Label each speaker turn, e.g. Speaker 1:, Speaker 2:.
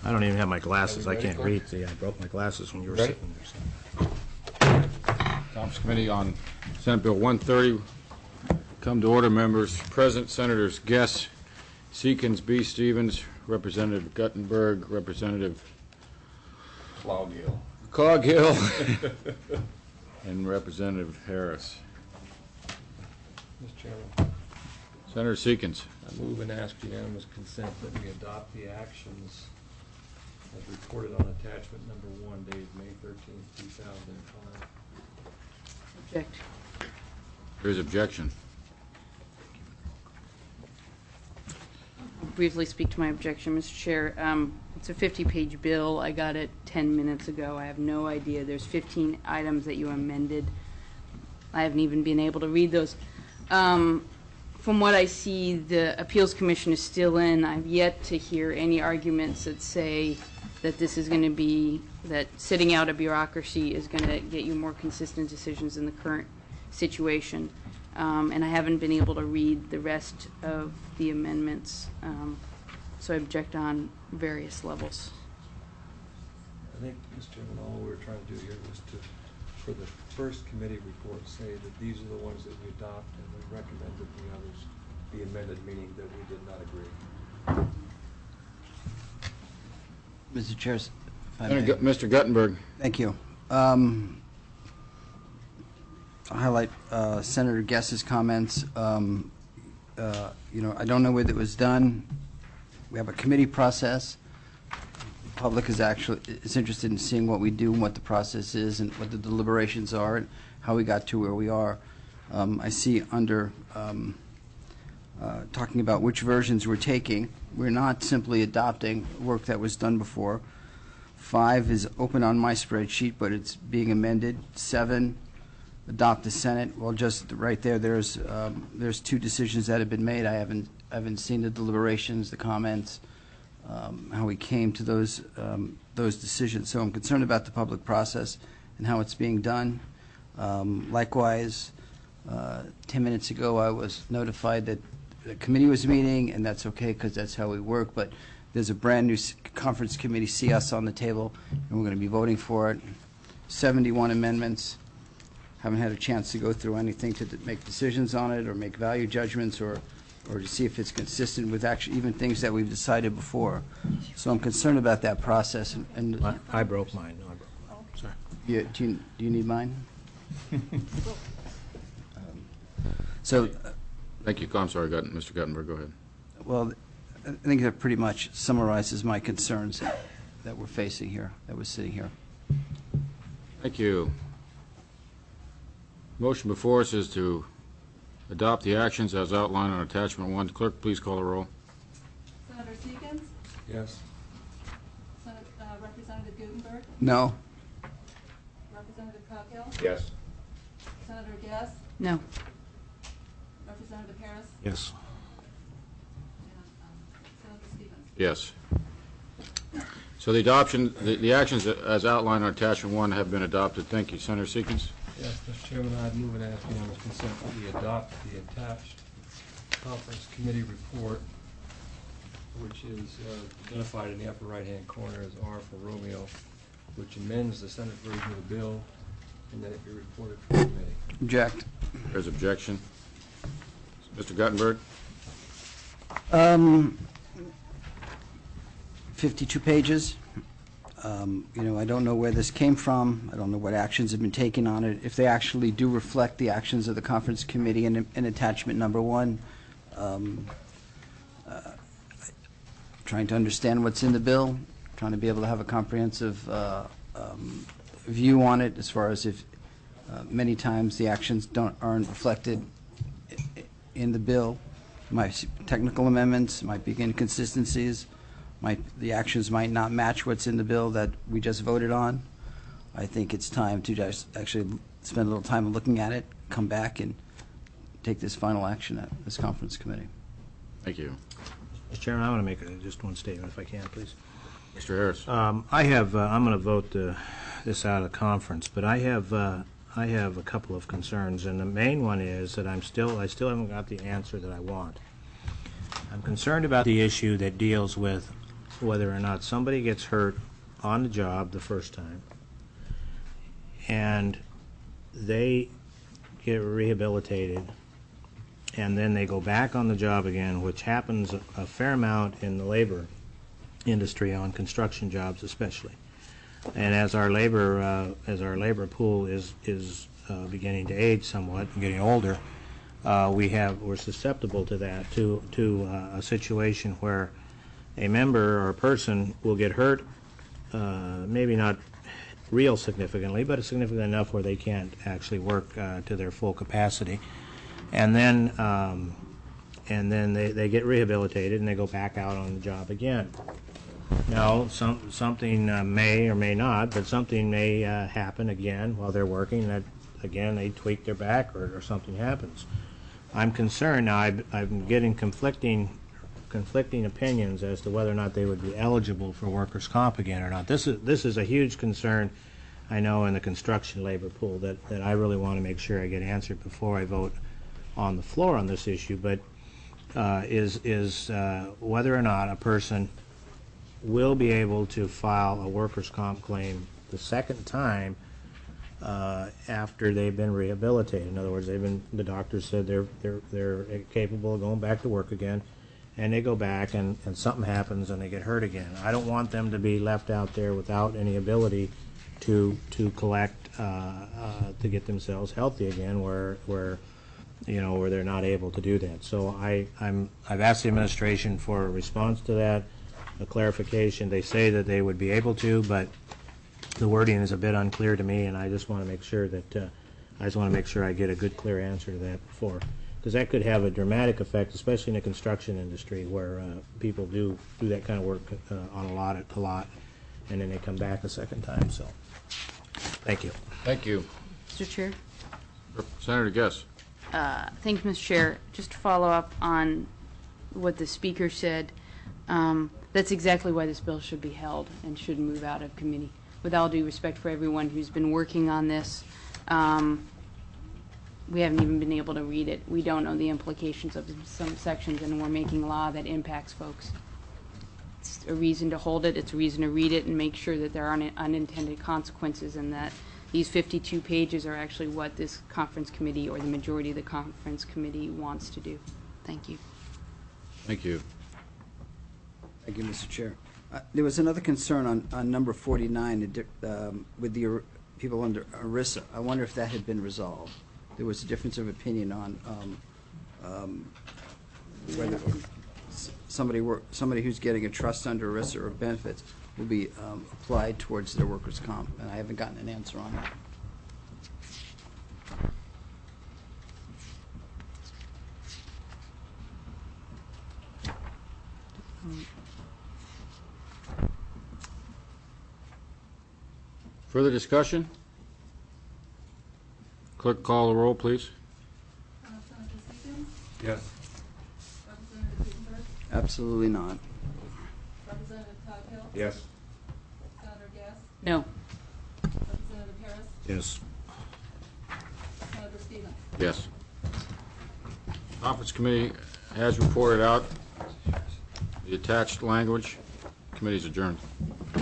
Speaker 1: I don't even have my glasses. I can't read. See, I broke my glasses when you were sitting there.
Speaker 2: Conference Committee on Senate Bill 130. Come to order, members. Present, Senators Guess, Seekins, B. Stevens, Representative Guttenberg, Representative Coghill, and Representative Harris.
Speaker 3: Mr. Chairman,
Speaker 2: Senator Seekins.
Speaker 3: I move and ask unanimous consent that we adopt the actions as reported on attachment number 1 dated May 13th, 2005.
Speaker 4: Object.
Speaker 2: There is objection.
Speaker 4: I'll briefly speak to my objection, Mr. Chair. It's a 50-page bill. I got it 10 minutes ago. I have no idea. There's 15 items that you amended. I haven't even been able to read those. From what I see, the Appeals Commission is still in. I've yet to hear any arguments that say that this is going to be, that sitting out a bureaucracy is going to get you more consistent decisions in the current situation. And I haven't been able to read the rest of the amendments, so I object on various levels.
Speaker 3: I think, Mr. Chairman, all we were trying to do here was to, for the first committee report, say that these are the ones that we adopt, and we recommend that the others be amended, meaning that we did not agree.
Speaker 5: Mr. Chair, if I may.
Speaker 2: Mr. Guttenberg.
Speaker 5: Thank you. I'll highlight Senator Guess's comments. I don't know whether it was done. We have a committee process. The public is interested in seeing what we do and what the process is and what the deliberations are and how we got to where we are. I see under talking about which versions we're taking. We're not simply adopting work that was done before. 5 is open on my spreadsheet, but it's being amended. 7, adopt the Senate. Well, just right there, there's 2 decisions that have been made. I haven't seen the deliberations, the comments, how we came to those decisions. So I'm concerned about the public process and how it's being done. Likewise, 10 minutes ago, I was notified that the committee was meeting, and that's okay because that's how we work. But there's a brand new conference committee, CS, on the table, and we're going to be voting for it. 71 amendments. Haven't had a chance to go through anything to make decisions on it or make value judgments or to see if it's consistent with actually even things that we've decided before. So I'm concerned about that process. And
Speaker 1: I broke mine. No, I broke mine. Sorry.
Speaker 5: Do you need mine? So.
Speaker 2: Thank you. I'm sorry, Mr. Guttenberg. Go ahead.
Speaker 5: Well, I think that pretty much summarizes my concerns that we're facing here, that we're sitting here.
Speaker 2: Thank you. Motion before us is to adopt the actions as outlined on attachment 1. Clerk, please call the roll.
Speaker 6: Senator Seekins?
Speaker 3: Yes.
Speaker 6: Representative Guttenberg?
Speaker 5: No.
Speaker 6: Representative Coghill?
Speaker 2: Yes.
Speaker 6: Senator Guess?
Speaker 4: No.
Speaker 6: Representative Harris?
Speaker 1: Yes.
Speaker 6: And Senator Stevens?
Speaker 2: Yes. So the adoption, the actions as outlined on attachment 1 have been adopted. Thank you. Senator Seekins?
Speaker 3: Yes, Mr. Chairman, I'd move and ask unanimous consent that we adopt the attached conference committee report, which is identified in the upper right-hand corner as R for Romeo, which amends the Senate version of the bill, and that it be reported for the committee.
Speaker 5: Object.
Speaker 2: There's objection. Mr. Guttenberg?
Speaker 5: 52 pages. I don't know where this came from. I don't know what actions have been taken on it. If they actually do reflect the actions of the conference committee in attachment number 1, trying to understand what's in the bill, trying to be able to have a comprehensive view on it as far as if many times the actions aren't reflected in the bill. Might see technical amendments, might be inconsistencies. The actions might not match what's in the bill that we just voted on. I think it's time to just actually spend a little time looking at it, come back, and take this final action at this conference committee.
Speaker 2: Thank you.
Speaker 1: Mr. Chairman, I want to make just one statement, if I can, please.
Speaker 2: Mr. Harris.
Speaker 1: I'm going to vote this out of conference, but I have a couple of concerns, and the main one is that I still haven't got the answer that I want. I'm concerned about the issue that deals with whether or not somebody gets hurt on the job the first time and they get rehabilitated and then they go back on the job again, which happens a fair amount in the labor industry, on construction jobs especially. And as our labor pool is beginning to age somewhat and getting older, we're susceptible to that, to a situation where a member or a person will get hurt, maybe not real significantly, but significant enough where they can't actually work to their full capacity, and then they get rehabilitated and they go back out on the job again. Now, something may or may not, but something may happen again while they're working, that again they tweak their back or something happens. I'm concerned now. I'm getting conflicting opinions as to whether or not they would be eligible for workers' comp again or not. This is a huge concern, I know, in the construction labor pool that I really want to make sure I get answered before I vote on the floor on this issue. But is whether or not a person will be able to file a workers' comp claim the second time after they've been rehabilitated. In other words, the doctor said they're capable of going back to work again, and they go back and something happens and they get hurt again. I don't want them to be left out there without any ability to collect to get themselves healthy again, where they're not able to do that. So I've asked the administration for a response to that, a clarification. They say that they would be able to, but the wording is a bit unclear to me, and I just want to make sure that I get a good, clear answer to that before, because that could have a dramatic effect, especially in the construction industry, where people do that kind of work on a lot, and then they come back a second time. So, thank you.
Speaker 2: Thank you.
Speaker 4: Mr. Chair?
Speaker 2: Senator Guess.
Speaker 4: Thank you, Mr. Chair. Just to follow up on what the speaker said, that's exactly why this bill should be held and should move out of committee. With all due respect for everyone who's been working on this, we haven't even been able to read it. We don't know the implications of some sections, and we're making law that impacts folks. It's a reason to hold it. It's a reason to read it and make sure that there aren't unintended consequences, and that these 52 pages are actually what this conference committee, or the majority of the conference committee, wants to do. Thank you.
Speaker 2: Thank you.
Speaker 5: Thank you, Mr. Chair. There was another concern on number 49 with the people under ERISA. I wonder if that had been resolved. There was a difference of opinion on whether somebody who's getting a trust under ERISA or benefits will be applied towards their workers' comp, and I haven't gotten an answer on that.
Speaker 2: Further discussion? Clerk, call the roll, please.
Speaker 6: Senator Stevens?
Speaker 3: Yes.
Speaker 6: Representative Gutenberg?
Speaker 5: Absolutely not.
Speaker 6: Representative Coghill?
Speaker 3: Yes.
Speaker 6: Senator Gass?
Speaker 4: No.
Speaker 6: Representative Harris?
Speaker 1: Yes.
Speaker 6: Senator Stevens?
Speaker 2: Yes. Conference committee has reported out the attached language. Committee's adjourned.